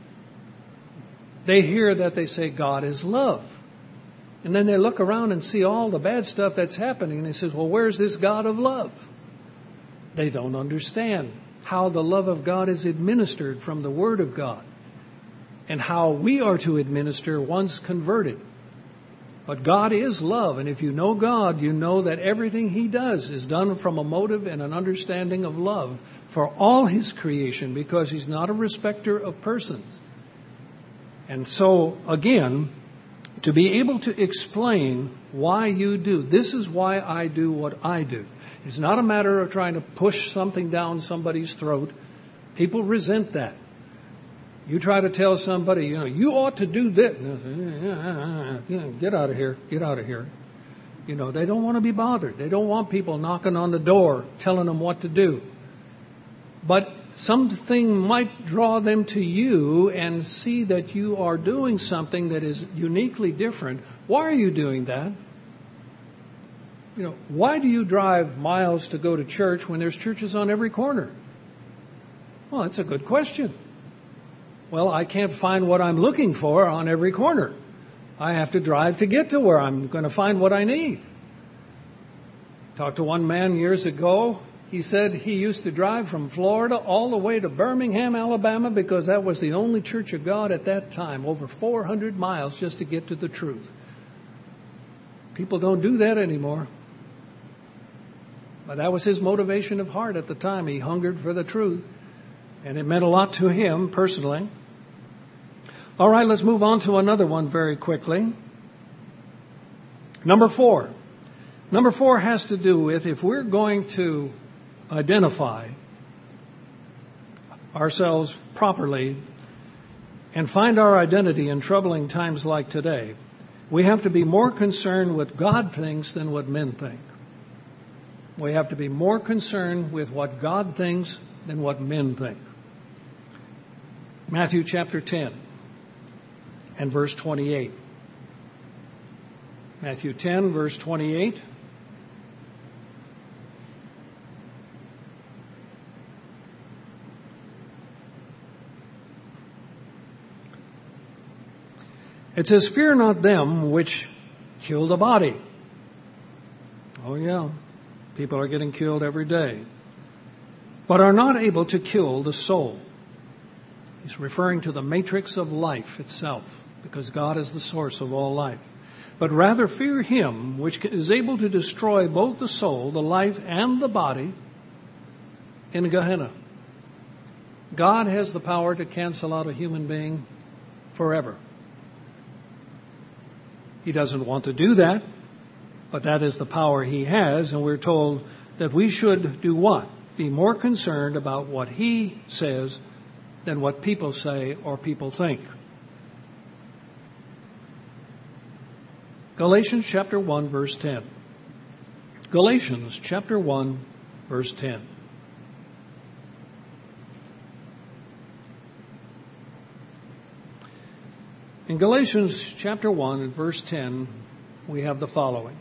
They hear that they say God is love. And then they look around and see all the bad stuff that's happening. And they say, well, where's this God of love? They don't understand how the love of God is administered from the Word of God, and how we are to administer once converted. But God is love, and if you know God, you know that everything He does is done from a motive and an understanding of love for all His creation, because He's not a respecter of persons. And so, again, to be able to explain why you do, this is why I do what I do. It's not a matter of trying to push something down somebody's throat. People resent that. You try to tell somebody, you know, you ought to do this. Get out of here. Get out of here. You know, they don't want to be bothered. They don't want people knocking on the door telling them what to do. But something might draw them to you and see that you are doing something that is uniquely different. Why are you doing that? You know, why do you drive miles to go to church when there's churches on every corner? Well, that's a good question. Well, I can't find what I'm looking for on every corner. I have to drive to get to where I'm going to find what I need. Talked to one man years ago. He said he used to drive from Florida all the way to Birmingham, Alabama, because that was the only church of God at that time, over four hundred miles just to get to the truth. People don't do that anymore. But that was his motivation of heart at the time. He hungered for the truth, and it meant a lot to him personally. All right, let's move on to another one very quickly. Number four. Number four has to do with, if we're going to identify ourselves properly and find our identity in troubling times like today, we have to be more concerned with what God thinks than what men think. We have to be more concerned with what God thinks than what men think. Matthew chapter ten and verse twenty-eight. Matthew ten, verse twenty-eight. It says, fear not them which kill the body. Oh yeah, people are getting killed every day. But are not able to kill the soul. He's referring to the matrix of life itself, because God is the source of all life. But rather fear Him which is able to destroy both the soul, the life, and the body in Gehenna. God has the power to cancel out a human being forever. He doesn't want to do that, but that is the power He has, and we're told that we should do what? be more concerned about what he says than what people say or people think. Galatians chapter one, verse ten. Galatians chapter one, verse ten. In Galatians chapter one and verse ten, we have the following.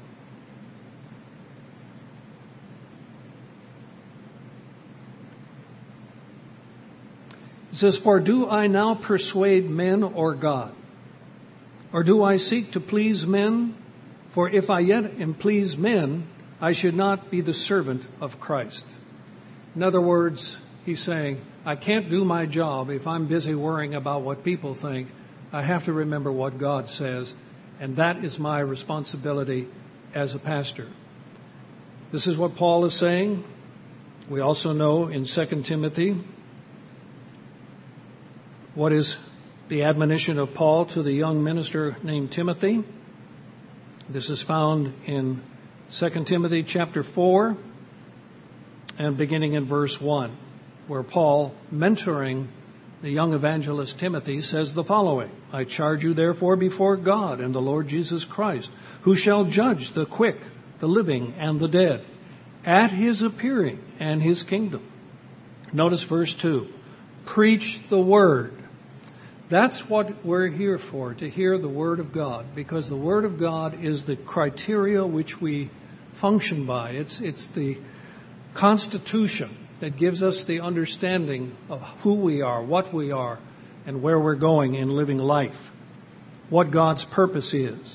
It says, "For do I now persuade men or God? Or do I seek to please men? For if I yet am please men, I should not be the servant of Christ." In other words, he's saying, I can't do my job if I'm busy worrying about what people think. I have to remember what God says, and that is my responsibility as a pastor. This is what Paul is saying. We also know in Second Timothy what is the admonition of Paul to the young minister named Timothy. This is found in Second Timothy chapter four and beginning in verse one, where Paul, mentoring the young evangelist Timothy, says the following: "I charge you therefore before God and the Lord Jesus Christ, who shall judge the quick, the living, and the dead, at his appearing and his kingdom." Notice verse two. Preach the word. That's what we're here for, to hear the Word of God, because the Word of God is the criteria which we function by. It's, it's the constitution that gives us the understanding of who we are, what we are, and where we're going in living life, what God's purpose is.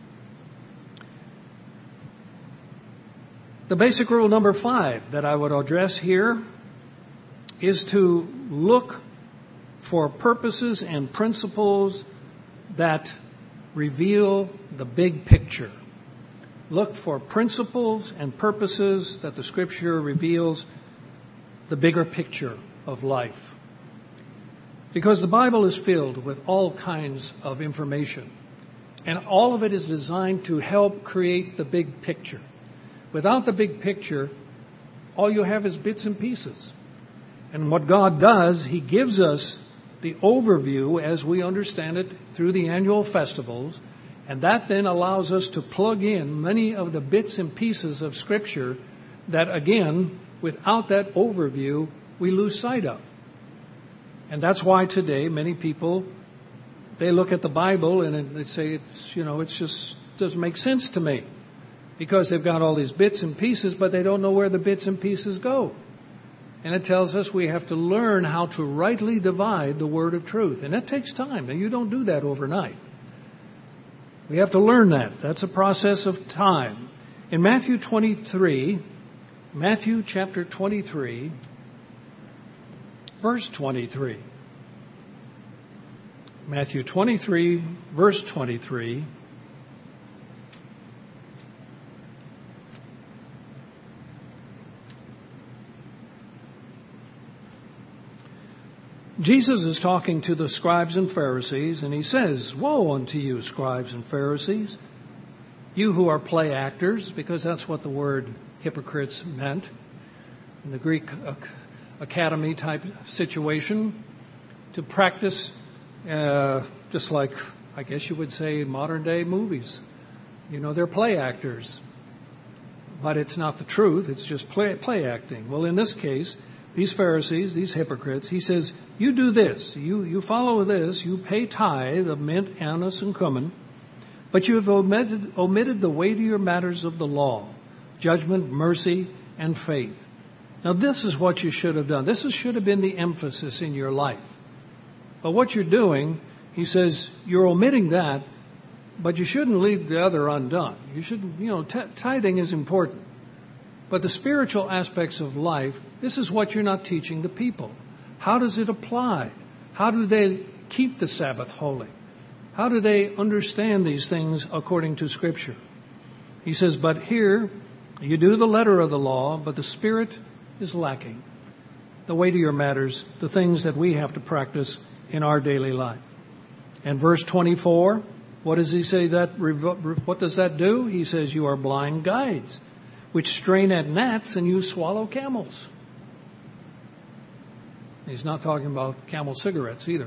The basic rule number five that I would address here is to look for purposes and principles that reveal the big picture. Look for principles and purposes that the Scripture reveals the bigger picture of life. Because the Bible is filled with all kinds of information, and all of it is designed to help create the big picture. Without the big picture, all you have is bits and pieces. And what God does, He gives us the overview as we understand it through the annual festivals, and that then allows us to plug in many of the bits and pieces of Scripture that, again, without that overview, we lose sight of. And that's why today many people, they look at the Bible and they say, it's, you know, it's just doesn't make sense to me, because they've got all these bits and pieces, but they don't know where the bits and pieces go. And it tells us we have to learn how to rightly divide the word of truth. And that takes time. Now, you don't do that overnight. We have to learn that. That's a process of time. In Matthew twenty-three, Matthew chapter twenty-three, verse twenty-three. Matthew twenty-three, verse twenty-three. Jesus is talking to the scribes and Pharisees, and he says, "Woe unto you, scribes and Pharisees, you who are play actors," because that's what the word hypocrites meant in the Greek academy type situation, to practice uh, just like, I guess you would say, modern day movies. You know, they're play actors, but it's not the truth. It's just play, play acting. Well, in this case, these Pharisees, these hypocrites, he says, you do this, you, you follow this, you pay tithe of mint, anise, and cumin, but you have omitted, omitted the weightier matters of the law, judgment, mercy, and faith. Now, this is what you should have done. This is, should have been the emphasis in your life. But what you're doing, he says, you're omitting that, but you shouldn't leave the other undone. You shouldn't, you know, t- tithing is important. But the spiritual aspects of life, this is what you're not teaching the people. How does it apply? How do they keep the Sabbath holy? How do they understand these things according to Scripture? He says, but here you do the letter of the law, but the Spirit is lacking. The weightier matters, the things that we have to practice in our daily life. And verse twenty-four, what does he say that, what does that do? He says, you are blind guides, which strain at gnats and you swallow camels. He's not talking about Camel cigarettes either.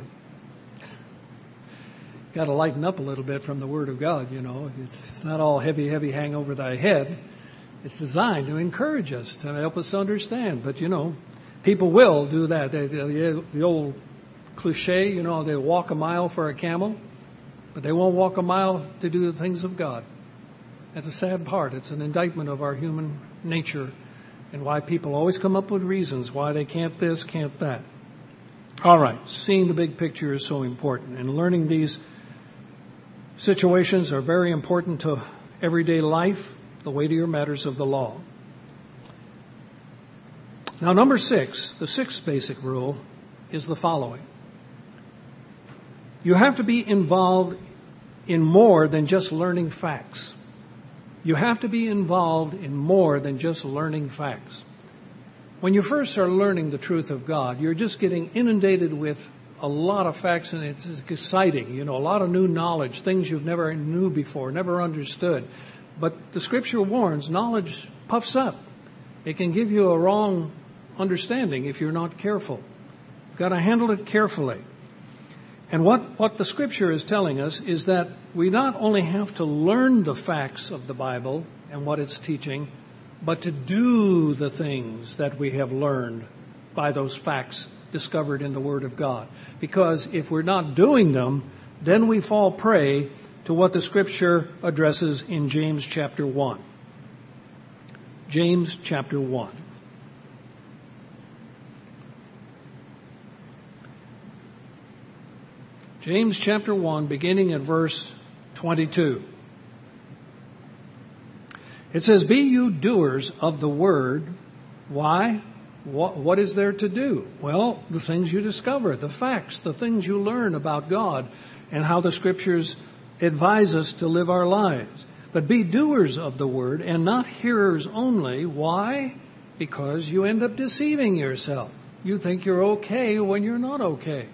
Got to lighten up a little bit from the Word of God, you know. It's, it's not all heavy, heavy hang over thy head. It's designed to encourage us, to help us to understand. But, you know, people will do that. They, the, the old cliche, you know, they walk a mile for a camel, but they won't walk a mile to do the things of God. That's a sad part. It's an indictment of our human nature and why people always come up with reasons why they can't this, can't that. All right, seeing the big picture is so important, and learning these situations are very important to everyday life, the weightier matters of the law. Now, number six, the sixth basic rule is the following. You have to be involved in more than just learning facts. You have to be involved in more than just learning facts. When you first are learning the truth of God, you're just getting inundated with a lot of facts, and it's exciting, you know, a lot of new knowledge, things you've never knew before, never understood. But the Scripture warns, knowledge puffs up. It can give you a wrong understanding if you're not careful. You've got to handle it carefully. And what, what the Scripture is telling us is that we not only have to learn the facts of the Bible and what it's teaching, but to do the things that we have learned by those facts discovered in the Word of God. Because if we're not doing them, then we fall prey to what the Scripture addresses in James chapter one. James chapter one. James chapter one, beginning at verse twenty-two. It says, "Be you doers of the word." Why? What, what is there to do? Well, the things you discover, the facts, the things you learn about God and how the Scriptures advise us to live our lives. But be doers of the word and not hearers only. Why? Because you end up deceiving yourself. You think you're okay when you're not okay.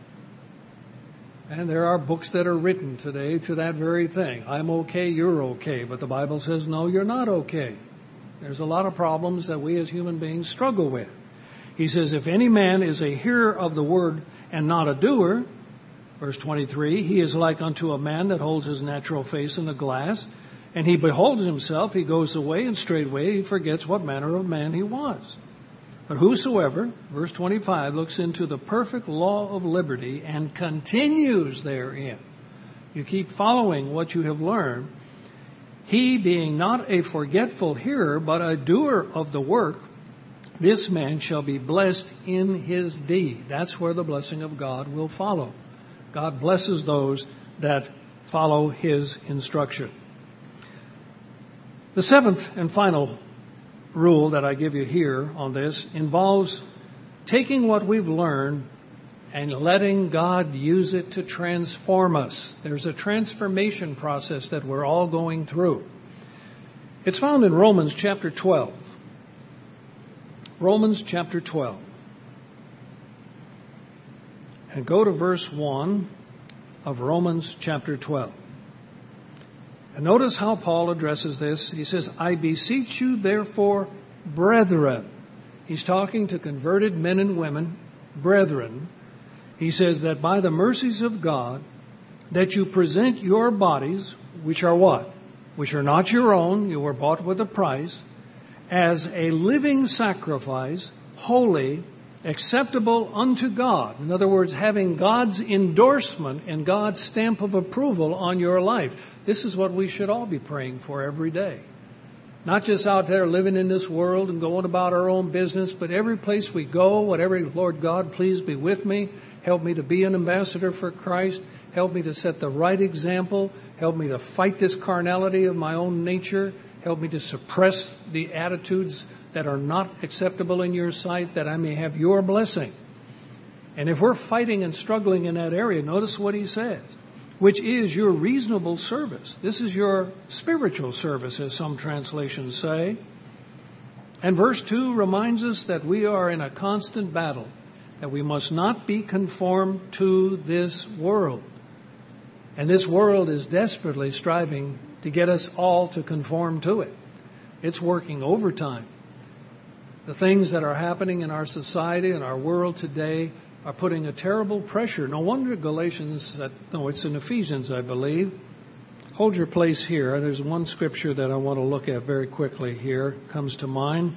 And there are books that are written today to that very thing. I'm okay, you're okay. But the Bible says, no, you're not okay. There's a lot of problems that we as human beings struggle with. He says, if any man is a hearer of the word and not a doer, verse twenty-three, he is like unto a man that holds his natural face in a glass, and he beholds himself, he goes away, and straightway he forgets what manner of man he was. But whosoever, verse twenty-five, looks into the perfect law of liberty and continues therein, you keep following what you have learned, he being not a forgetful hearer, but a doer of the work, this man shall be blessed in his deed. That's where the blessing of God will follow. God blesses those that follow his instruction. The seventh and final rule that I give you here on this involves taking what we've learned and letting God use it to transform us. There's a transformation process that we're all going through. It's found in Romans chapter twelve. Romans chapter twelve. And go to verse one of Romans chapter twelve. And notice how Paul addresses this. He says, I beseech you therefore, brethren. He's talking to converted men and women, brethren. He says that by the mercies of God, that you present your bodies, which are what? Which are not your own, you were bought with a price, as a living sacrifice, holy, acceptable unto God. In other words, having God's endorsement and God's stamp of approval on your life. This is what we should all be praying for every day. Not just out there living in this world and going about our own business, but every place we go, whatever, Lord God, please be with me. Help me to be an ambassador for Christ. Help me to set the right example. Help me to fight this carnality of my own nature. Help me to suppress the attitudes that are not acceptable in your sight, that I may have your blessing. And if we're fighting and struggling in that area, notice what he says, which is your reasonable service. This is your spiritual service, as some translations say. And verse two reminds us that we are in a constant battle, that we must not be conformed to this world. And this world is desperately striving to get us all to conform to it. It's working overtime. The things that are happening in our society and our world today are putting a terrible pressure. No wonder Galatians, no, it's in Ephesians, I believe. Hold your place here. There's one scripture that I want to look at very quickly here, comes to mind.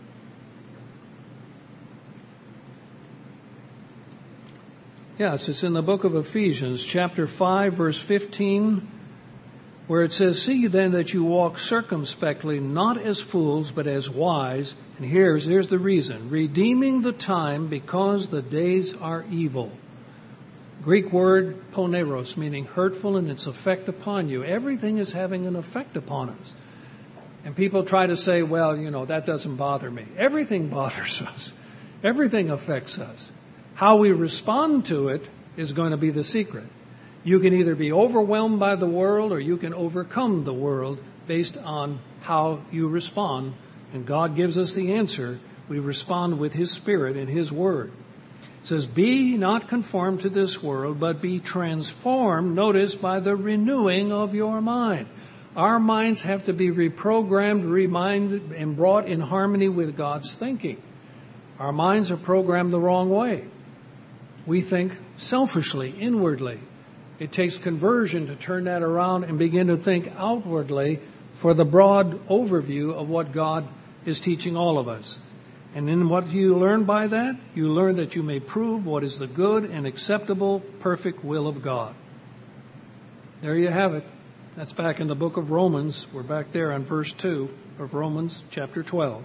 Yes, it's in the book of Ephesians, chapter five, verse fifteen, where it says, "See then that you walk circumspectly, not as fools, but as wise." And here's, here's the reason. "Redeeming the time, because the days are evil." Greek word poneros, meaning hurtful in its effect upon you. Everything is having an effect upon us. And people try to say, well, you know, that doesn't bother me. Everything bothers us. Everything affects us. How we respond to it is going to be the secret. You can either be overwhelmed by the world or you can overcome the world based on how you respond. And God gives us the answer. We respond with His Spirit and His Word. It says, "Be not conformed to this world, but be transformed," notice, "by the renewing of your mind." Our minds have to be reprogrammed, reminded, and brought in harmony with God's thinking. Our minds are programmed the wrong way. We think selfishly, inwardly. It takes conversion to turn that around and begin to think outwardly for the broad overview of what God is teaching all of us. And then what do you learn by that? You learn that you may prove what is the good and acceptable, perfect will of God. There you have it. That's back in the book of Romans. We're back there on verse two of Romans chapter twelve.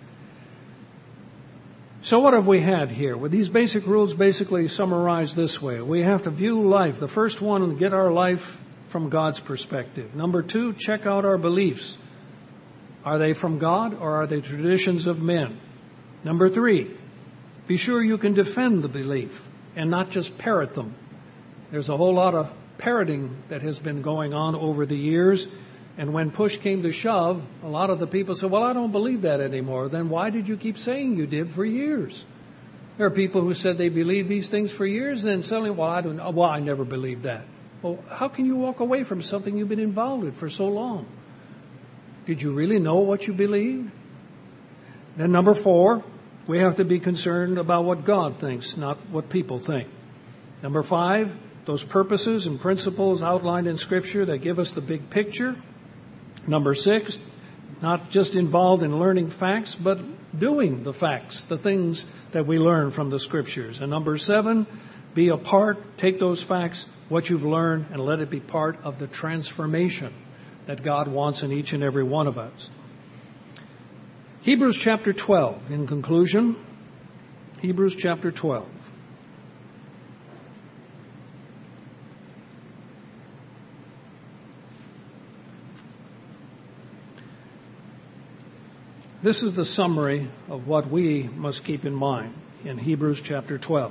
So what have we had here? Well, these basic rules basically summarize this way. We have to view life. The first one, get our life from God's perspective. Number two, check out our beliefs. Are they from God or are they traditions of men? Number three, be sure you can defend the belief and not just parrot them. There's a whole lot of parroting that has been going on over the years. And when push came to shove, a lot of the people said, well, I don't believe that anymore. Then why did you keep saying you did for years? There are people who said they believed these things for years and then suddenly, well, I don't know. Well, I never believed that. Well, how can you walk away from something you've been involved with for so long? Did you really know what you believed? Then number four, we have to be concerned about what God thinks, not what people think. Number five, those purposes and principles outlined in Scripture that give us the big picture. Number six, not just involved in learning facts, but doing the facts, the things that we learn from the Scriptures. And number seven, be a part, take those facts, what you've learned, and let it be part of the transformation that God wants in each and every one of us. Hebrews chapter twelve, in conclusion. Hebrews chapter twelve. This is the summary of what we must keep in mind in Hebrews chapter twelve.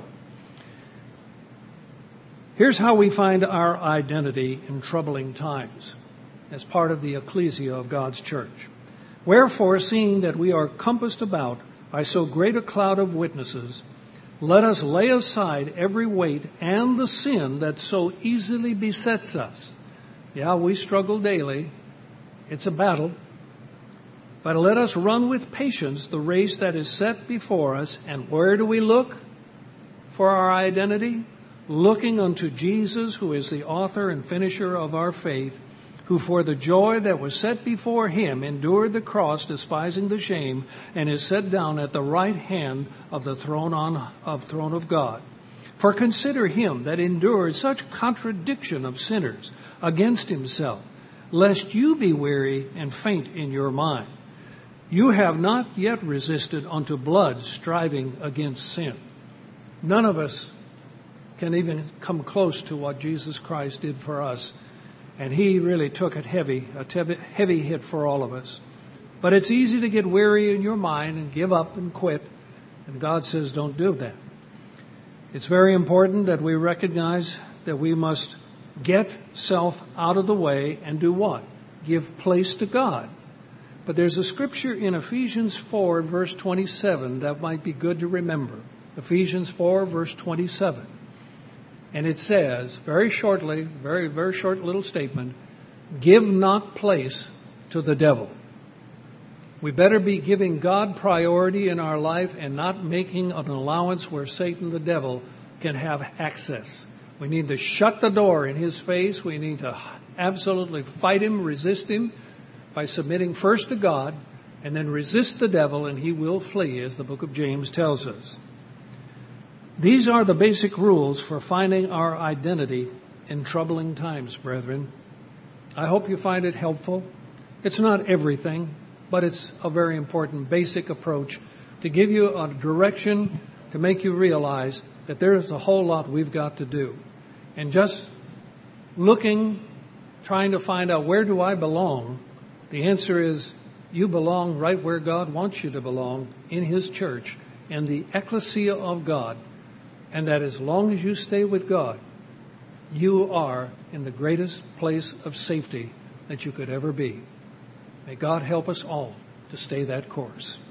Here's how we find our identity in troubling times as part of the ecclesia of God's church. Wherefore, seeing that we are compassed about by so great a cloud of witnesses, let us lay aside every weight and the sin that so easily besets us. Yeah, we struggle daily. It's a battle. But let us run with patience the race that is set before us. And where do we look for our identity? Looking unto Jesus, who is the author and finisher of our faith, who for the joy that was set before him endured the cross, despising the shame, and is set down at the right hand of the throne on of throne of God. For consider him that endured such contradiction of sinners against himself, lest you be weary and faint in your mind. You have not yet resisted unto blood, striving against sin. None of us can even come close to what Jesus Christ did for us. And he really took it heavy, a heavy hit for all of us. But it's easy to get weary in your mind and give up and quit. And God says, don't do that. It's very important that we recognize that we must get self out of the way and do what? Give place to God. But there's a scripture in Ephesians four, verse twenty-seven, that might be good to remember. Ephesians four, verse twenty-seven. And it says, very shortly, very, very short little statement, give not place to the devil. We better be giving God priority in our life and not making an allowance where Satan, the devil, can have access. We need to shut the door in his face. We need to absolutely fight him, resist him by submitting first to God, and then resist the devil, and he will flee, as the book of James tells us. These are the basic rules for finding our identity in troubling times, brethren. I hope you find it helpful. It's not everything, but it's a very important basic approach to give you a direction to make you realize that there is a whole lot we've got to do. And just looking, trying to find out where do I belong, the answer is you belong right where God wants you to belong, in His church, in the ecclesia of God. And that as long as you stay with God, you are in the greatest place of safety that you could ever be. May God help us all to stay that course.